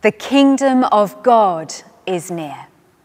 The kingdom of God is near.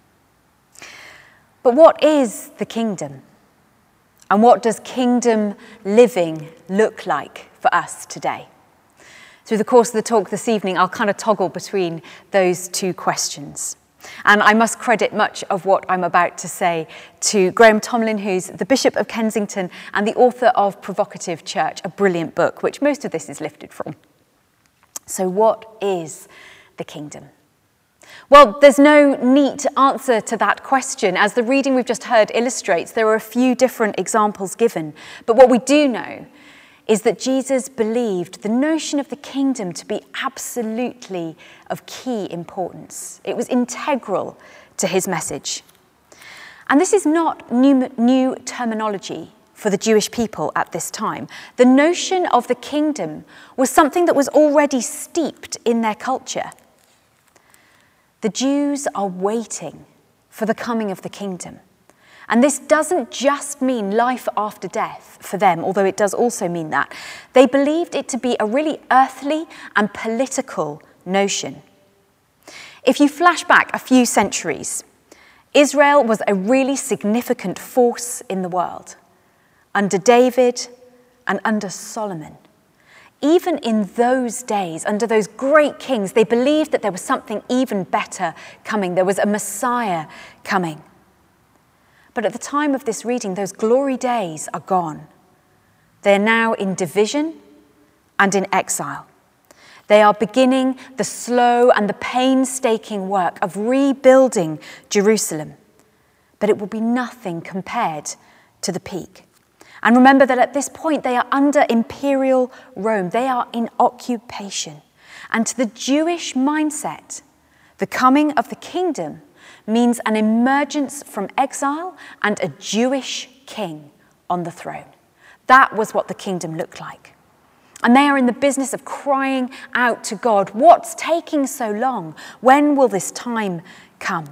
But what is the kingdom? And what does kingdom living look like for us today? Through the course of the talk this evening, I'll kind of toggle between those two questions. And I must credit much of what I'm about to say to Graham Tomlin, who's the Bishop of Kensington and the author of Provocative Church, a brilliant book, which most of this is lifted from. So what is the kingdom? Well, there's no neat answer to that question. As the reading we've just heard illustrates, there are a few different examples given. But what we do know is that Jesus believed the notion of the kingdom to be absolutely of key importance. It was integral to his message. And this is not new terminology for the Jewish people at this time. The notion of the kingdom was something that was already steeped in their culture. The Jews are waiting for the coming of the kingdom. And this doesn't just mean life after death for them, although it does also mean that. They believed it to be a really earthly and political notion. If you flash back a few centuries, Israel was a really significant force in the world. Under David and under Solomon. Even in those days, under those great kings, they believed that there was something even better coming. There was a Messiah coming. But at the time of this reading, those glory days are gone. They're now in division and in exile. They are beginning the slow and the painstaking work of rebuilding Jerusalem. But it will be nothing compared to the peak. And remember that at this point, they are under imperial Rome. They are in occupation. And to the Jewish mindset, the coming of the kingdom means an emergence from exile and a Jewish king on the throne. That was what the kingdom looked like. And they are in the business of crying out to God, what's taking so long? When will this time come?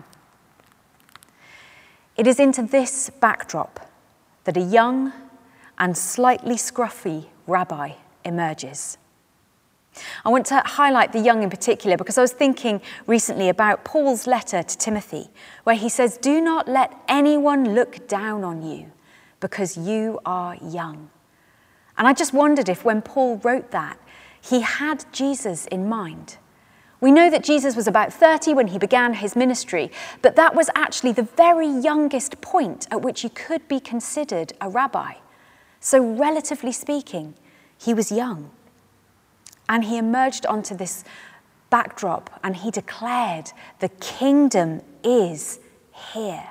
It is into this backdrop that a young and slightly scruffy rabbi emerges. I want to highlight the young in particular because I was thinking recently about Paul's letter to Timothy, where he says, "Do not let anyone look down on you because you are young." And I just wondered if when Paul wrote that, he had Jesus in mind. We know that Jesus was about 30 when he began his ministry, but that was actually the very youngest point at which you could be considered a rabbi. So relatively speaking, he was young. And he emerged onto this backdrop and he declared, the kingdom is here.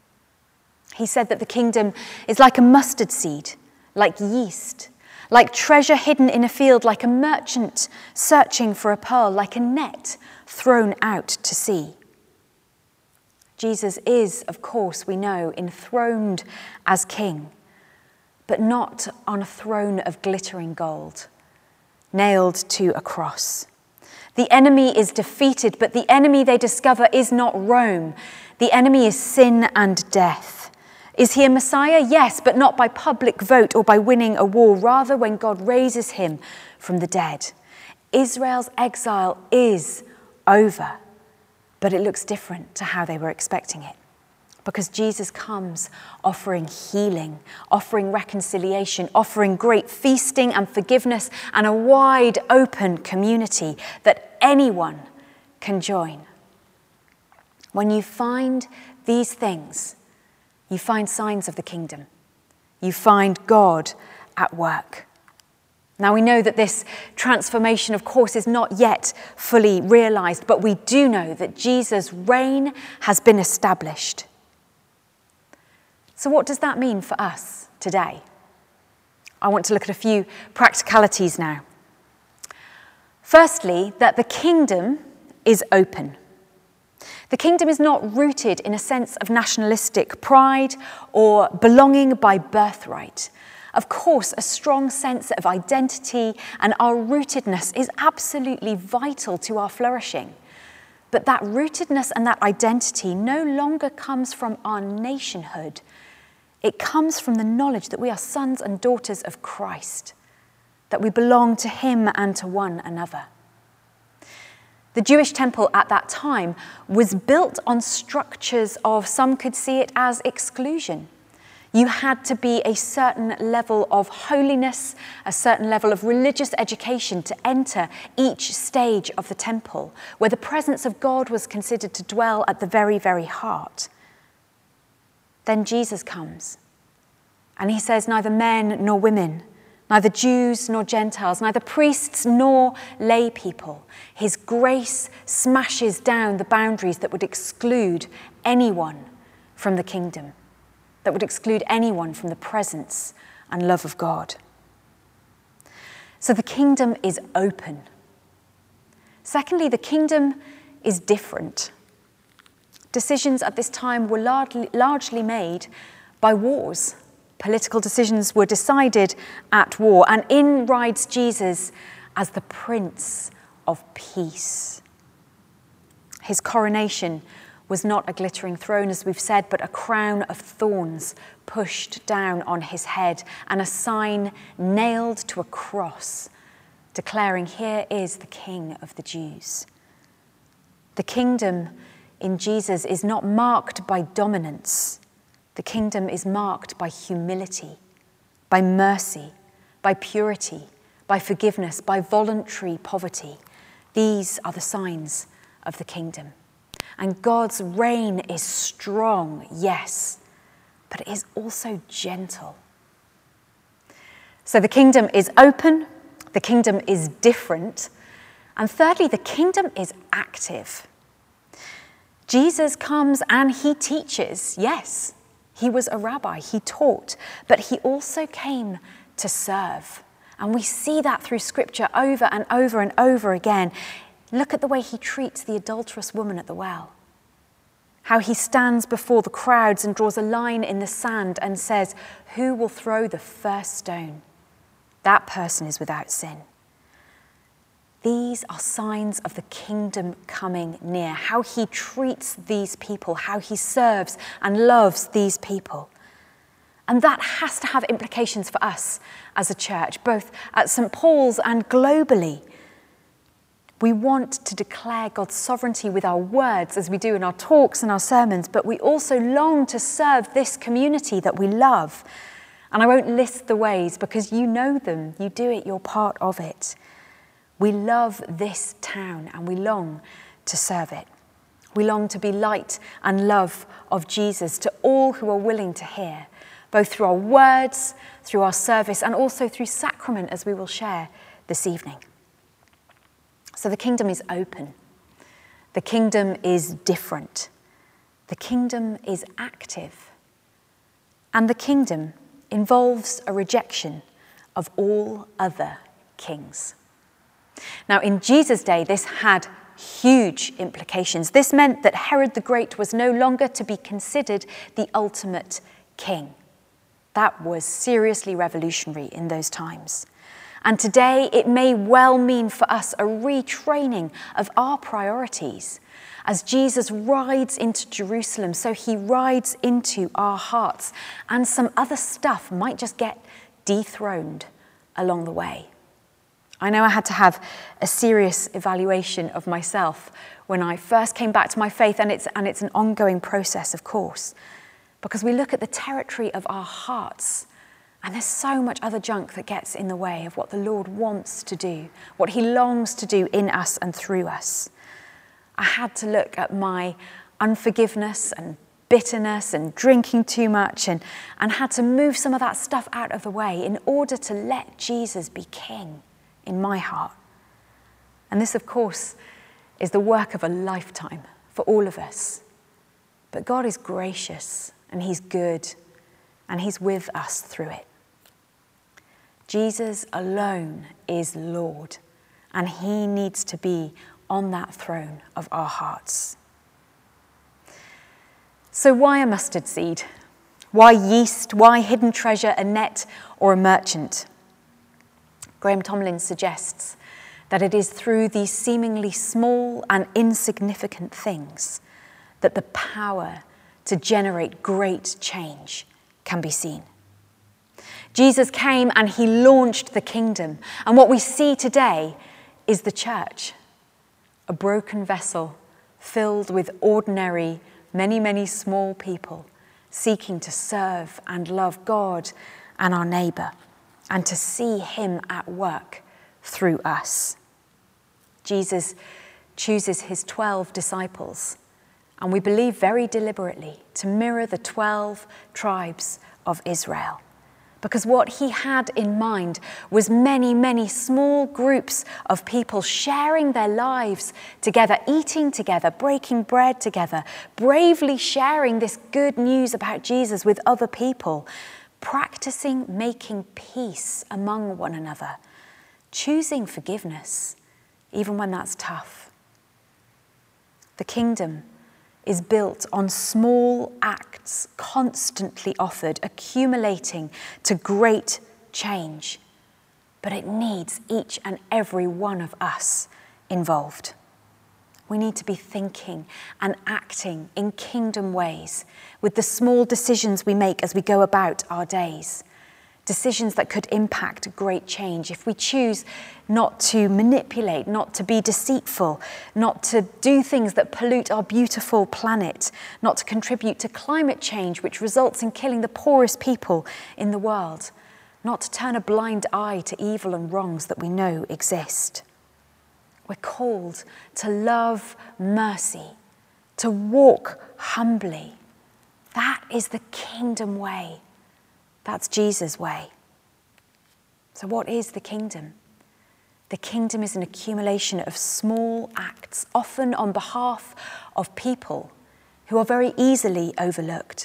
He said that the kingdom is like a mustard seed, like yeast, like treasure hidden in a field, like a merchant searching for a pearl, like a net thrown out to sea. Jesus is, of course, we know, enthroned as king, but not on a throne of glittering gold, nailed to a cross. The enemy is defeated, but the enemy they discover is not Rome. The enemy is sin and death. Is he a Messiah? Yes, but not by public vote or by winning a war, rather when God raises him from the dead. Israel's exile is over, but it looks different to how they were expecting it. Because Jesus comes offering healing, offering reconciliation, offering great feasting and forgiveness and a wide open community that anyone can join. When you find these things, you find signs of the kingdom. You find God at work. Now we know that this transformation, of course, is not yet fully realized, but we do know that Jesus' reign has been established. So what does that mean for us today? I want to look at a few practicalities now. Firstly, that the kingdom is open. The kingdom is not rooted in a sense of nationalistic pride or belonging by birthright. Of course, a strong sense of identity and our rootedness is absolutely vital to our flourishing. But that rootedness and that identity no longer comes from our nationhood. It comes from the knowledge that we are sons and daughters of Christ, that we belong to him and to one another. The Jewish temple at that time was built on structures of, some could see it as exclusion. You had to be a certain level of holiness, a certain level of religious education to enter each stage of the temple, where the presence of God was considered to dwell at the very, very heart. Then Jesus comes, and he says, neither men nor women, neither Jews nor Gentiles, neither priests nor lay people. His grace smashes down the boundaries that would exclude anyone from the kingdom, that would exclude anyone from the presence and love of God. So the kingdom is open. Secondly, the kingdom is different. Decisions at this time were largely made by wars. Political decisions were decided at war, and in rides Jesus as the Prince of Peace. His coronation was not a glittering throne, as we've said, but a crown of thorns pushed down on his head and a sign nailed to a cross declaring, "Here is the King of the Jews." The kingdom in Jesus is not marked by dominance. The kingdom is marked by humility, by mercy, by purity, by forgiveness, by voluntary poverty. These are the signs of the kingdom. And God's reign is strong, yes, but it is also gentle. So the kingdom is open, the kingdom is different, and thirdly, the kingdom is active. Jesus comes and he teaches, yes, he was a rabbi, he taught, but he also came to serve. And we see that through scripture over and over and over again. Look at the way he treats the adulterous woman at the well. How he stands before the crowds and draws a line in the sand and says, "Who will throw the first stone? That person is without sin." These are signs of the kingdom coming near, how he treats these people, how he serves and loves these people. And that has to have implications for us as a church, both at St. Paul's and globally. We want to declare God's sovereignty with our words, as we do in our talks and our sermons, but we also long to serve this community that we love. And I won't list the ways because you know them, you do it, you're part of it. We love this town and we long to serve it. We long to be light and love of Jesus to all who are willing to hear, both through our words, through our service, and also through sacrament, as we will share this evening. So the kingdom is open. The kingdom is different. The kingdom is active. And the kingdom involves a rejection of all other kings. Now, in Jesus' day, this had huge implications. This meant that Herod the Great was no longer to be considered the ultimate king. That was seriously revolutionary in those times. And today, it may well mean for us a retraining of our priorities. As Jesus rides into Jerusalem, so he rides into our hearts, and some other stuff might just get dethroned along the way. I know I had to have a serious evaluation of myself when I first came back to my faith, and it's an ongoing process, of course, because we look at the territory of our hearts, and there's so much other junk that gets in the way of what the Lord wants to do, what he longs to do in us and through us. I had to look at my unforgiveness and bitterness and drinking too much and had to move some of that stuff out of the way in order to let Jesus be king in my heart. And this, of course, is the work of a lifetime for all of us. But God is gracious and he's good and he's with us through it. Jesus alone is Lord, and he needs to be on that throne of our hearts. So why a mustard seed? Why yeast? Why hidden treasure, a net or a merchant? Graham Tomlin suggests that it is through these seemingly small and insignificant things that the power to generate great change can be seen. Jesus came and he launched the kingdom, and what we see today is the church, a broken vessel filled with ordinary, many, many small people seeking to serve and love God and our neighbour, and to see him at work through us. Jesus chooses his 12 disciples, and we believe very deliberately to mirror the 12 tribes of Israel. Because what he had in mind was many, many small groups of people sharing their lives together, eating together, breaking bread together, bravely sharing this good news about Jesus with other people, practicing making peace among one another, choosing forgiveness, even when that's tough. The kingdom is built on small acts constantly offered, accumulating to great change. But it needs each and every one of us involved. We need to be thinking and acting in kingdom ways with the small decisions we make as we go about our days. Decisions that could impact great change if we choose not to manipulate, not to be deceitful, not to do things that pollute our beautiful planet, not to contribute to climate change, which results in killing the poorest people in the world, not to turn a blind eye to evil and wrongs that we know exist. We're called to love mercy, to walk humbly. That is the kingdom way. That's Jesus' way. So what is the kingdom? The kingdom is an accumulation of small acts, often on behalf of people who are very easily overlooked.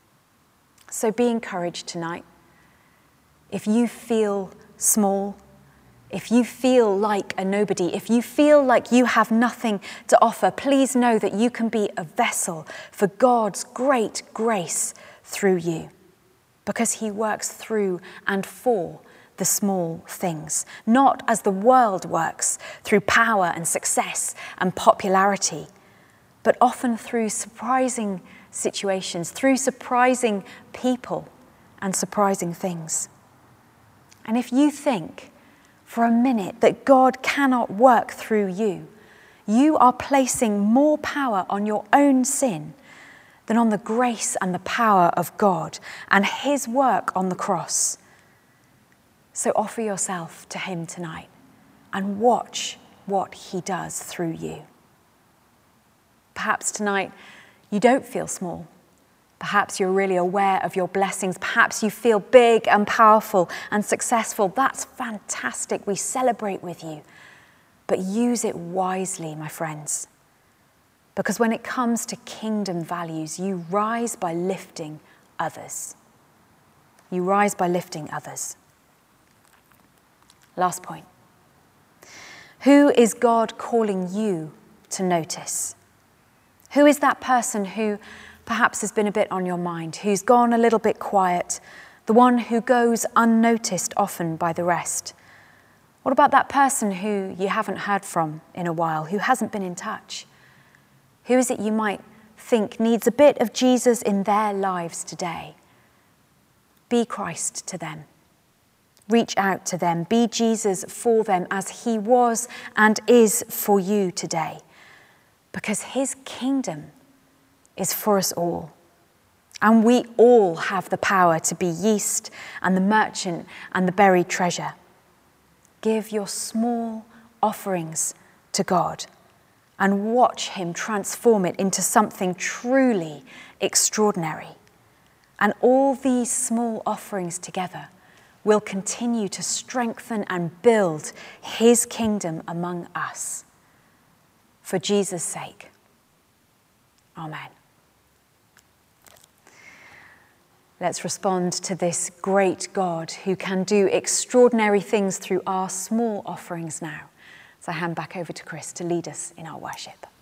So be encouraged tonight. If you feel small, if you feel like a nobody, if you feel like you have nothing to offer, please know that you can be a vessel for God's great grace through you. Because he works through and for the small things, not as the world works, through power and success and popularity, but often through surprising situations, through surprising people and surprising things. And if you think for a minute that God cannot work through you, you are placing more power on your own sin than on the grace and the power of God and his work on the cross. So offer yourself to him tonight and watch what he does through you. Perhaps tonight you don't feel small. Perhaps you're really aware of your blessings. Perhaps you feel big and powerful and successful. That's fantastic. We celebrate with you. But use it wisely, my friends. Because when it comes to kingdom values, you rise by lifting others. You rise by lifting others. Last point. Who is God calling you to notice? Who is that person who perhaps has been a bit on your mind, who's gone a little bit quiet, the one who goes unnoticed often by the rest? What about that person who you haven't heard from in a while, who hasn't been in touch? Who is it you might think needs a bit of Jesus in their lives today? Be Christ to them. Reach out to them. Be Jesus for them as he was and is for you today. Because his kingdom is for us all. And we all have the power to be yeast and the merchant and the buried treasure. Give your small offerings to God and watch him transform it into something truly extraordinary. And all these small offerings together will continue to strengthen and build his kingdom among us. For Jesus' sake. Amen. Let's respond to this great God who can do extraordinary things through our small offerings now. So I hand back over to Chris to lead us in our worship.